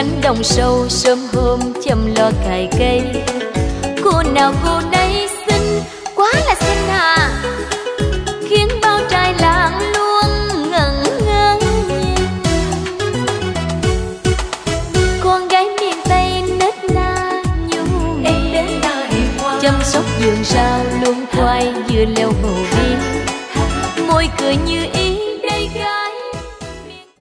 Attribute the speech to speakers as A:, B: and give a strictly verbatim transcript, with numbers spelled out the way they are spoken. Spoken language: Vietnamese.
A: cánh đồng sâu sớm hôm chăm lo cày cây. Cô nào cô nấy xinh, quá là xinh à, khiến bao trai làng luôn ngẩn ngơ nhìn. Con gái miền Tây nết na nhu miền, chăm sóc vườn rau luôn khoai vừa leo hồ biên, môi cười như ý